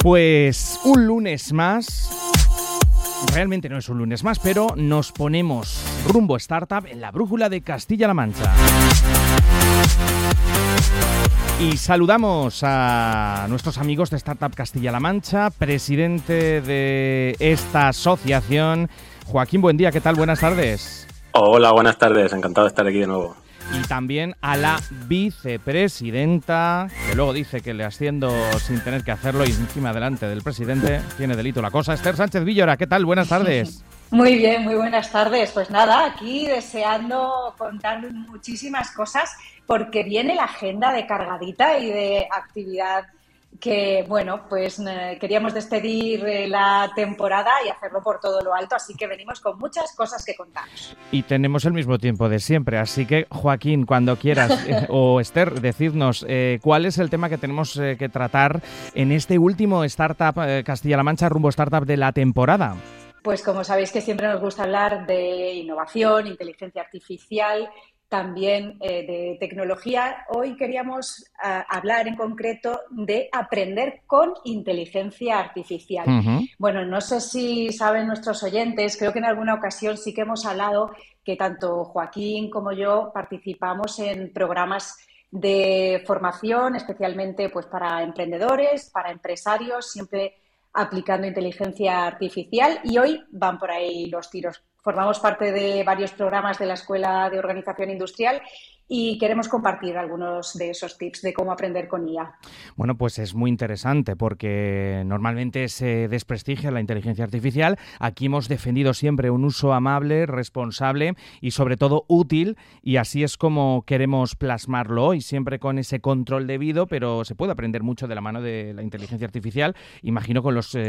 Pues un lunes más, realmente no es un lunes más, pero nos ponemos rumbo startup en la brújula de Castilla-La Mancha. Y saludamos a nuestros amigos de Startup Castilla-La Mancha, presidente de esta asociación, Joaquín. Buen día, ¿qué tal? Buenas tardes. Hola, buenas tardes, encantado de estar aquí de nuevo. Y también a la vicepresidenta, que luego dice que le asciendo sin tener que hacerlo y encima delante del presidente tiene delito la cosa. Esther Sánchez Villora, ¿qué tal? Buenas tardes. Muy bien, muy buenas tardes. Pues nada, aquí deseando contar muchísimas cosas porque viene la agenda de cargadita y de actividad que, bueno, pues queríamos despedir la temporada y hacerlo por todo lo alto, así que venimos con muchas cosas que contaros. Y tenemos el mismo tiempo de siempre, así que, Joaquín, cuando quieras, o Esther, decidnos cuál es el tema que tenemos que tratar en este último Startup Castilla-La Mancha rumbo Startup de la temporada. Pues como sabéis que siempre nos gusta hablar de innovación, inteligencia artificial, también de tecnología. Hoy queríamos hablar en concreto de aprender con inteligencia artificial. Uh-huh. Bueno, no sé si saben nuestros oyentes, creo que en alguna ocasión sí que hemos hablado que tanto Joaquín como yo participamos en programas de formación, especialmente pues para emprendedores, para empresarios, siempre aplicando inteligencia artificial, y hoy van por ahí los tiros. Formamos parte de varios programas de la Escuela de Organización Industrial y queremos compartir algunos de esos tips de cómo aprender con IA. Bueno, pues es muy interesante porque normalmente se desprestigia la inteligencia artificial. Aquí hemos defendido siempre un uso amable, responsable y sobre todo útil, y así es como queremos plasmarlo hoy, siempre con ese control debido, pero se puede aprender mucho de la mano de la inteligencia artificial, imagino con los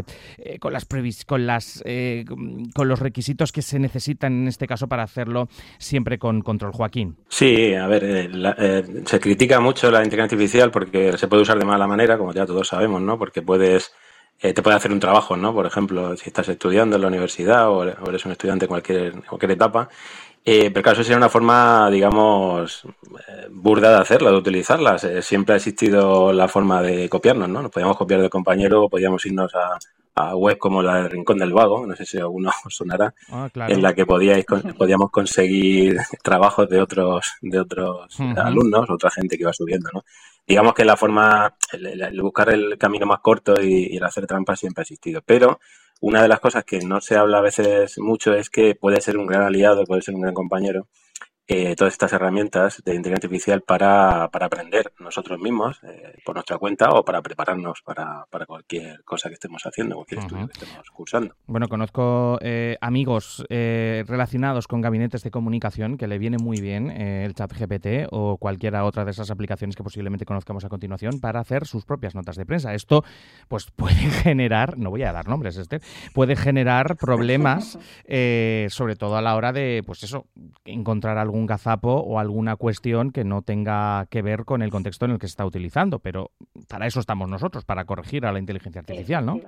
requisitos que se necesitan en este caso para hacerlo siempre con control. Joaquín. Sí, a ver, se critica mucho la inteligencia artificial porque se puede usar de mala manera, como ya todos sabemos, ¿no? Porque te puede hacer un trabajo, ¿no? Por ejemplo, si estás estudiando en la universidad o eres un estudiante en cualquier etapa. Pero claro, eso sería una forma, digamos, burda de hacerla, de utilizarla. Siempre ha existido la forma de copiarnos, ¿no? Nos podíamos copiar del compañero, podíamos irnos a web como la del Rincón del Vago, no sé si alguno os sonará, claro. En la que podíamos conseguir trabajos de otros uh-huh. alumnos, otra gente que iba subiendo, ¿no? Digamos que la forma, el buscar el camino más corto y el hacer trampas siempre ha existido, pero una de las cosas que no se habla a veces mucho es que puede ser un gran aliado, puede ser un gran compañero, todas estas herramientas de inteligencia artificial para aprender nosotros mismos por nuestra cuenta o para prepararnos para cualquier cosa que estemos haciendo, cualquier uh-huh. estudio que estemos cursando. Bueno, conozco amigos relacionados con gabinetes de comunicación que le viene muy bien el ChatGPT o cualquiera otra de esas aplicaciones que posiblemente conozcamos a continuación para hacer sus propias notas de prensa. Esto pues puede generar, no voy a dar nombres, puede generar problemas sobre todo a la hora de, pues eso, encontrar algún gazapo o alguna cuestión que no tenga que ver con el contexto en el que se está utilizando, pero para eso estamos nosotros, para corregir a la inteligencia artificial, ¿no?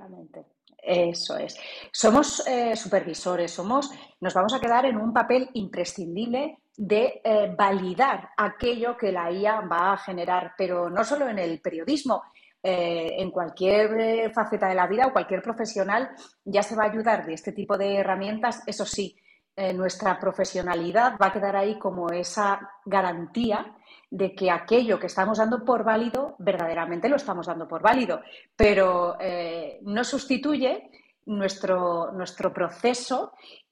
Eso es. Somos supervisores, nos vamos a quedar en un papel imprescindible de validar aquello que la IA va a generar, pero no solo en el periodismo, en cualquier faceta de la vida o cualquier profesional ya se va a ayudar de este tipo de herramientas, eso sí. Nuestra profesionalidad va a quedar ahí como esa garantía de que aquello que estamos dando por válido, verdaderamente lo estamos dando por válido, pero no sustituye nuestro proceso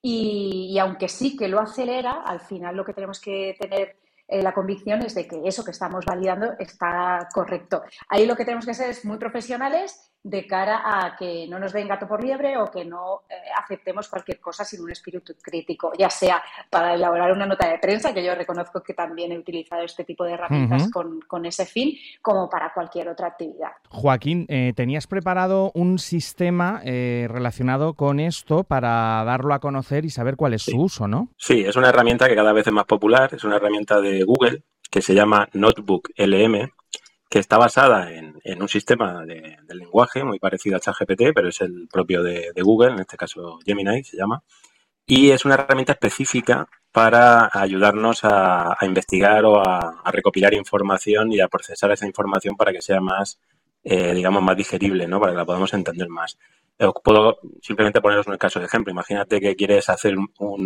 y aunque sí que lo acelera, al final lo que tenemos que tener la convicción es de que eso que estamos validando está correcto. Ahí lo que tenemos que ser es muy profesionales de cara a que no nos den gato por liebre o que no aceptemos cualquier cosa sin un espíritu crítico, ya sea para elaborar una nota de prensa, que yo reconozco que también he utilizado este tipo de herramientas uh-huh. con ese fin, como para cualquier otra actividad. Joaquín, tenías preparado un sistema relacionado con esto para darlo a conocer y saber cuál es su uso, ¿no? Sí, es una herramienta que cada vez es más popular, es una herramienta de Google que se llama Notebook LM, que está basada en un sistema de lenguaje muy parecido a ChatGPT, pero es el propio de Google, en este caso Gemini se llama, y es una herramienta específica para ayudarnos a investigar o a recopilar información y a procesar esa información para que sea más digamos, más digerible, ¿no? Para que la podamos entender más. Os puedo simplemente poneros un caso de ejemplo. Imagínate que quieres hacer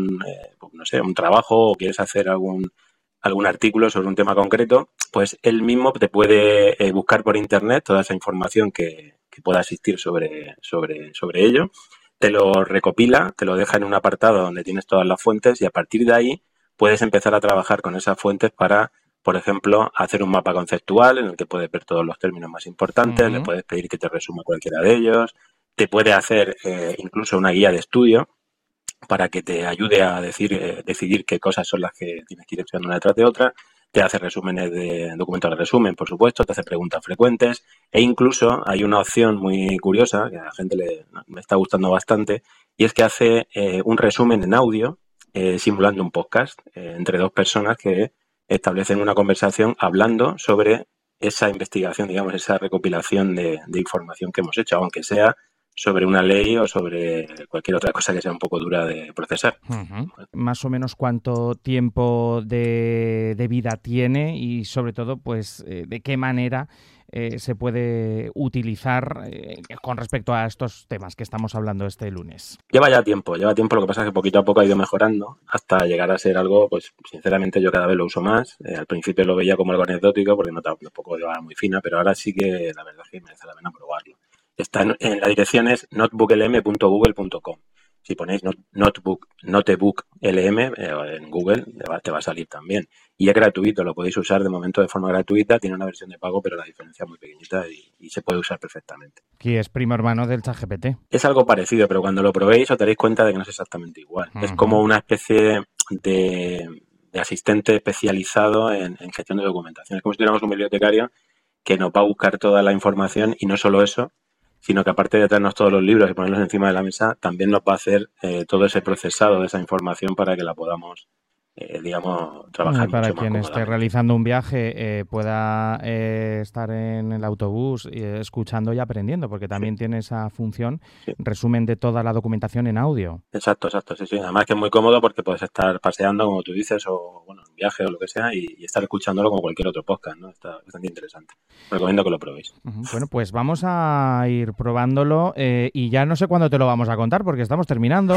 no sé, un trabajo o quieres hacer algún artículo sobre un tema concreto, pues él mismo te puede buscar por internet toda esa información que pueda existir sobre ello, te lo recopila, te lo deja en un apartado donde tienes todas las fuentes y a partir de ahí puedes empezar a trabajar con esas fuentes para, por ejemplo, hacer un mapa conceptual en el que puedes ver todos los términos más importantes, le puedes pedir que te resuma cualquiera de ellos, te puede hacer incluso una guía de estudio para que te ayude a decidir qué cosas son las que tienes que ir estudiando una detrás de otra, te hace resúmenes de documentos de resumen, por supuesto, te hace preguntas frecuentes e incluso hay una opción muy curiosa que a la gente me está gustando bastante y es que hace un resumen en audio simulando un podcast entre dos personas que establecen una conversación hablando sobre esa investigación, digamos, esa recopilación de información que hemos hecho, aunque sea sobre una ley o sobre cualquier otra cosa que sea un poco dura de procesar. Más o menos cuánto tiempo de vida tiene y sobre todo pues de qué manera se puede utilizar con respecto a estos temas que estamos hablando este lunes. Lleva tiempo, lo que pasa es que poquito a poco ha ido mejorando hasta llegar a ser algo, pues sinceramente yo cada vez lo uso más. Al principio lo veía como algo anecdótico porque tampoco llevaba muy fina, pero ahora sí que la verdad es que merece la pena probarlo. Está en la dirección es notebooklm.google.com. Si ponéis notebook LM en Google te va a salir también. Y es gratuito, lo podéis usar de momento de forma gratuita. Tiene una versión de pago, pero la diferencia es muy pequeñita y se puede usar perfectamente. Que es primo hermano del ChatGPT. Es algo parecido, pero cuando lo probéis os daréis cuenta de que no es exactamente igual. Es como una especie de asistente especializado en gestión de documentación. Es como si tuviéramos un bibliotecario que nos va a buscar toda la información y no solo eso, sino que aparte de traernos todos los libros y ponerlos encima de la mesa, también nos va a hacer todo ese procesado de esa información para que la podamos, digamos, trabajar para mucho más quien esté realizando un viaje pueda estar en el autobús escuchando y aprendiendo, porque también tiene esa función, resumen de toda la documentación en audio. Exacto, sí. Además que es muy cómodo porque puedes estar paseando, como tú dices, o bueno, en viaje o lo que sea, y estar escuchándolo como cualquier otro podcast, ¿no? Está bastante interesante. Recomiendo que lo probéis. Bueno, pues vamos a ir probándolo y ya no sé cuándo te lo vamos a contar porque estamos terminando.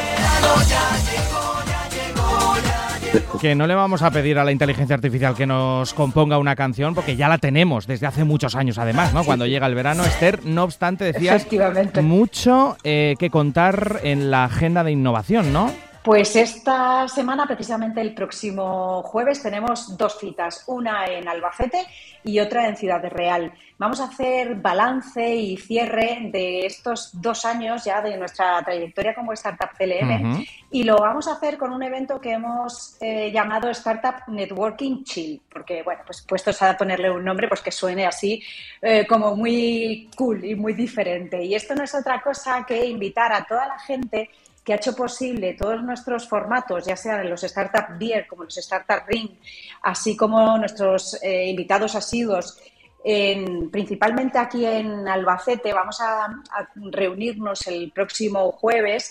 Que no le vamos a pedir a la inteligencia artificial que nos componga una canción porque ya la tenemos desde hace muchos años además, ¿no? Cuando llega el verano, Esther, no obstante, decías mucho que contar en la agenda de innovación, ¿no? Pues esta semana, precisamente el próximo jueves, tenemos dos citas, una en Albacete y otra en Ciudad Real. Vamos a hacer balance y cierre de estos 2 años ya de nuestra trayectoria como Startup CLM y lo vamos a hacer con un evento que hemos llamado Startup Networking Chill, porque, bueno, pues puestos a ponerle un nombre, pues que suene así como muy cool y muy diferente. Y esto no es otra cosa que invitar a toda la gente que ha hecho posible todos nuestros formatos, ya sean los Startup Beer como los Startup Ring, así como nuestros invitados asiduos, principalmente aquí en Albacete. Vamos a reunirnos el próximo jueves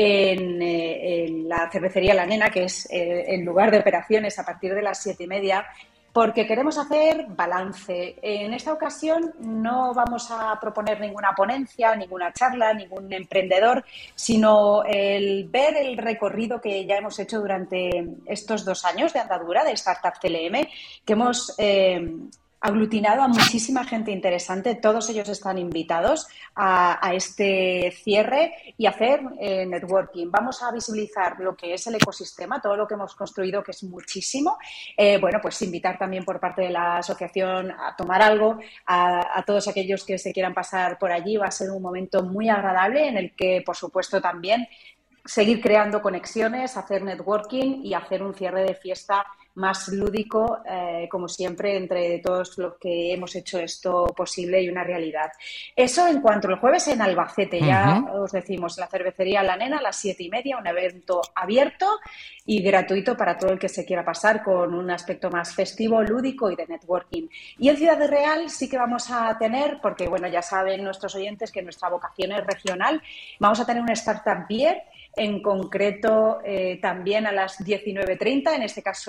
en la cervecería La Nena, que es el lugar de operaciones a partir de las 7:30, porque queremos hacer balance. En esta ocasión no vamos a proponer ninguna ponencia, ninguna charla, ningún emprendedor, sino ver el recorrido que ya hemos hecho durante estos 2 años de andadura de Startup CLM, que hemos aglutinado a muchísima gente interesante. Todos ellos están invitados a este cierre y hacer networking. Vamos a visibilizar lo que es el ecosistema, todo lo que hemos construido, que es muchísimo. Bueno, pues invitar también por parte de la asociación a tomar algo, a todos aquellos que se quieran pasar por allí. Va a ser un momento muy agradable en el que, por supuesto, también seguir creando conexiones, hacer networking y hacer un cierre de fiesta más lúdico, como siempre, entre todos los que hemos hecho esto posible y una realidad. Eso en cuanto al jueves en Albacete, ya os decimos, la cervecería La Nena a las 7:30, un evento abierto y gratuito para todo el que se quiera pasar, con un aspecto más festivo, lúdico y de networking. Y en Ciudad Real sí que vamos a tener, porque bueno, ya saben nuestros oyentes que nuestra vocación es regional, vamos a tener una Startup Beer, en concreto también a las 19:30, en este caso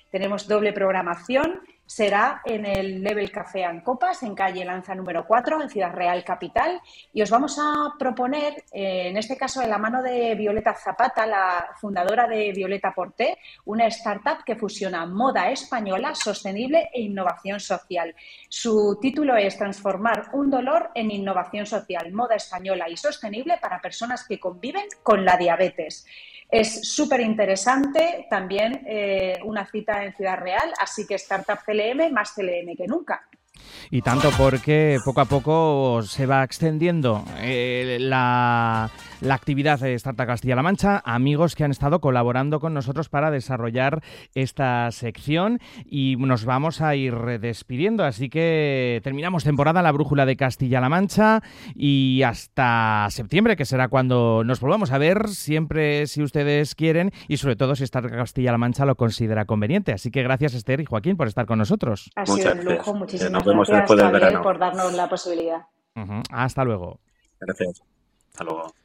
tenemos doble programación. Será en el Level Café and Copas, en calle Lanza número 4, en Ciudad Real Capital. Y os vamos a proponer, en este caso de la mano de Violeta Zapata, la fundadora de Violeta Porté, una startup que fusiona moda española, sostenible e innovación social. Su título es Transformar un dolor en innovación social, moda española y sostenible para personas que conviven con la diabetes. Es súper interesante, también una cita en Ciudad Real, así que Startup CLM, más CLM que nunca. Y tanto porque poco a poco se va extendiendo la actividad de Startup Castilla-La Mancha, amigos que han estado colaborando con nosotros para desarrollar esta sección y nos vamos a ir despidiendo, así que terminamos temporada La Brújula de Castilla-La Mancha y hasta septiembre, que será cuando nos volvamos a ver, siempre si ustedes quieren y sobre todo si Startup Castilla-La Mancha lo considera conveniente. Así que gracias, Esther y Joaquín, por estar con nosotros. Ha sido un lujo, muchísimas gracias, Javier, por darnos la posibilidad. Hasta luego. Gracias. Hasta luego.